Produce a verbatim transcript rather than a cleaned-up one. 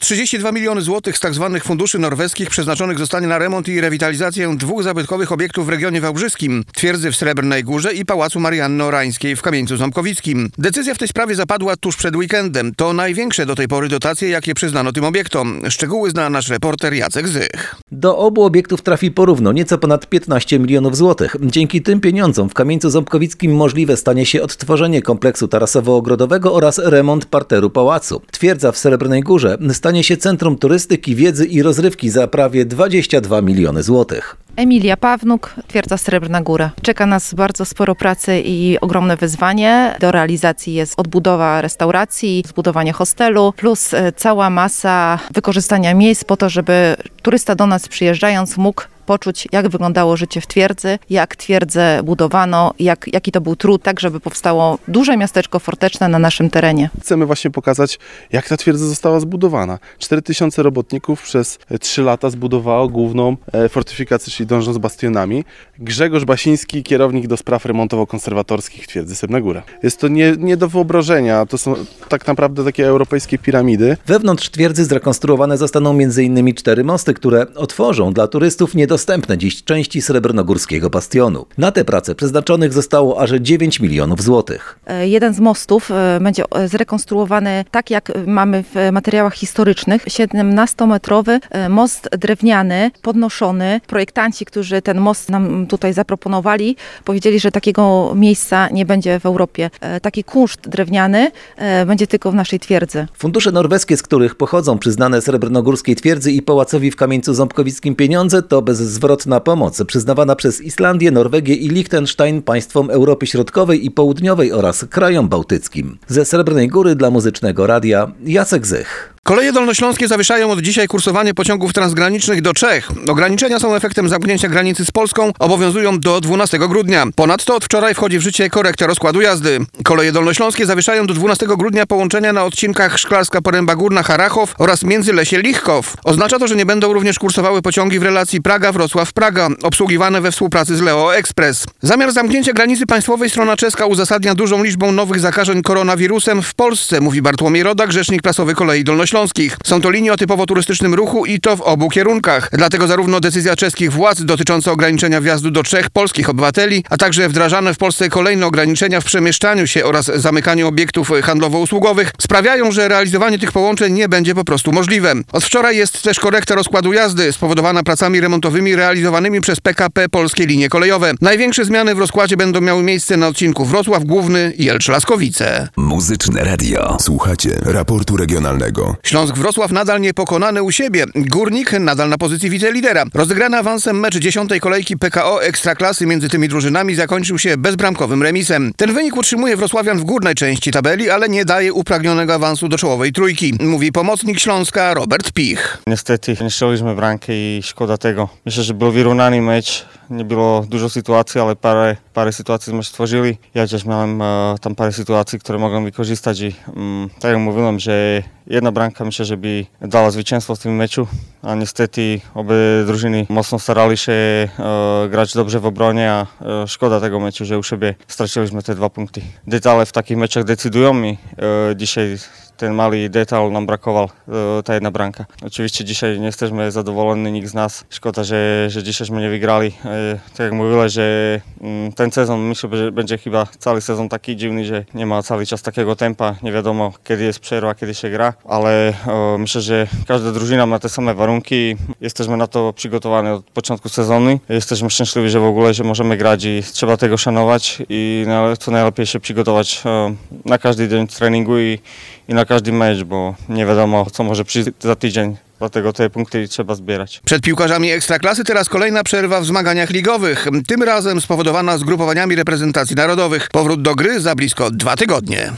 trzydzieści dwa miliony złotych z tzw. funduszy norweskich przeznaczonych zostanie na remont i rewitalizację dwóch zabytkowych obiektów w regionie wałbrzyskim, twierdzy w Srebrnej Górze i Pałacu Marianny Orańskiej w Kamieńcu Ząbkowickim. Decyzja w tej sprawie zapadła tuż przed weekendem. To największe do tej pory dotacje, jakie przyznano tym obiektom. Szczegóły zna nasz reporter Jacek Zych. Do obu obiektów trafi porówno nieco ponad piętnaście milionów złotych. Dzięki tym pieniądzom w Kamieńcu Ząbkowickim możliwe stanie się odtworzenie kompleksu tarasowo-ogrodowego oraz remont parteru pałacu. Twierdza w Srebrnej Górze stanie się centrum turystyki, wiedzy i rozrywki za prawie dwadzieścia dwa miliony złotych. Emilia Pawnuk, Twierdza Srebrna Góra. Czeka nas bardzo sporo pracy i ogromne wyzwanie. Do realizacji jest odbudowa restauracji, zbudowanie hostelu, plus cała masa wykorzystania miejsc po to, żeby turysta do nas przyjeżdżając mógł poczuć, jak wyglądało życie w twierdzy, jak twierdzę budowano, jak, jaki to był trud, tak żeby powstało duże miasteczko forteczne na naszym terenie. Chcemy właśnie pokazać, jak ta twierdza została zbudowana. cztery tysiące robotników przez trzy lata zbudowało główną fortyfikację, czyli dążąc z bastionami. Grzegorz Basiński, kierownik do spraw remontowo-konserwatorskich twierdzy Srebrna Góra. Jest to nie, nie do wyobrażenia, to są tak naprawdę takie europejskie piramidy. Wewnątrz twierdzy zrekonstruowane zostaną między innymi cztery mosty, które otworzą dla turystów nie dostępne dziś części srebrnogórskiego bastionu. Na te prace przeznaczonych zostało aż dziewięć milionów złotych. Jeden z mostów będzie zrekonstruowany tak, jak mamy w materiałach historycznych. siedemnastometrowy most drewniany, podnoszony. Projektanci, którzy ten most nam tutaj zaproponowali, powiedzieli, że takiego miejsca nie będzie w Europie. Taki kunszt drewniany będzie tylko w naszej twierdzy. Fundusze norweskie, z których pochodzą przyznane srebrnogórskiej twierdzy i pałacowi w Kamieńcu Ząbkowickim pieniądze, to bez zwrotna pomoc przyznawana przez Islandię, Norwegię i Liechtenstein państwom Europy Środkowej i Południowej oraz krajom bałtyckim. Ze Srebrnej Góry dla Muzycznego Radia Jacek Zych. Koleje dolnośląskie zawieszają od dzisiaj kursowanie pociągów transgranicznych do Czech. Ograniczenia są efektem zamknięcia granicy z Polską, obowiązują do dwunastego grudnia. Ponadto od wczoraj wchodzi w życie korekta rozkładu jazdy. Koleje dolnośląskie zawieszają do dwunastego grudnia połączenia na odcinkach Szklarska Poręba Górna Harachow oraz Międzylesie Lichkow. Oznacza to, że nie będą również kursowały pociągi w relacji Praga-Wrocław-Praga, obsługiwane we współpracy z Leo Express. Zamiar zamknięcia granicy państwowej strona czeska uzasadnia dużą liczbą nowych zakażeń koronawirusem w Polsce, mówi Bartłomiej Rodak, rzecznik prasowy Kolei Dolnośląskich. Są to linie o typowo turystycznym ruchu i to w obu kierunkach. Dlatego zarówno decyzja czeskich władz dotycząca ograniczenia wjazdu do Czech polskich obywateli, a także wdrażane w Polsce kolejne ograniczenia w przemieszczaniu się oraz zamykaniu obiektów handlowo-usługowych sprawiają, że realizowanie tych połączeń nie będzie po prostu możliwe. Od wczoraj jest też korekta rozkładu jazdy spowodowana pracami remontowymi realizowanymi przez P K P Polskie Linie Kolejowe. Największe zmiany w rozkładzie będą miały miejsce na odcinku Wrocław Główny i Jelcz-Laskowice. Muzyczne Radio. Słuchacie raportu regionalnego. Śląsk-Wrocław nadal niepokonany u siebie. Górnik nadal na pozycji wicelidera. Rozegrany awansem mecz dziesiątej kolejki P K O Ekstraklasy między tymi drużynami zakończył się bezbramkowym remisem. Ten wynik utrzymuje wrocławian w górnej części tabeli, ale nie daje upragnionego awansu do czołowej trójki, mówi pomocnik Śląska Robert Pich. Niestety nie strzeliśmy bramkę i szkoda tego. Myślę, że był wyrównany mecz. Nie było dużo sytuacji, ale parę, parę sytuacji sme stworzyli. Ja też miałem uh, tam parę sytuacji, które mogłem wykorzystać i um, tak jak mówiłem, że jedna bramka myślę, że by dala zwycięstwo w tym meczu, a niestety obie drużyny mocno starali się uh, grać dobrze w obronie, a uh, szkoda tego meczu, że u siebie straciliśmy te dwa punkty. Detale w takich meczach decydują i uh, dzisiaj ten mały detal nam brakował, ta jedna bramka. Oczywiście dzisiaj nie jesteśmy zadowoleni, nikt z nas. Szkoda, że, że dzisiejśmy nie wygrali. Tak jak mówiłem, że ten sezon myślę, że będzie chyba cały sezon taki dziwny, że nie ma cały czas takiego tempa. Nie wiadomo, kiedy jest przerwa, kiedy się gra, ale o, myślę, że każda drużyna ma te same warunki. Jesteśmy na to przygotowani od początku sezonu. Jesteśmy szczęśliwi, że w ogóle, że możemy grać i trzeba tego szanować i co najlepiej się przygotować o, na każdy dzień treningu i, i na każdy mecz, bo nie wiadomo, co może przyjść za tydzień. Dlatego te punkty trzeba zbierać. Przed piłkarzami Ekstraklasy teraz kolejna przerwa w zmaganiach ligowych. Tym razem spowodowana zgrupowaniami reprezentacji narodowych. Powrót do gry za blisko dwa tygodnie.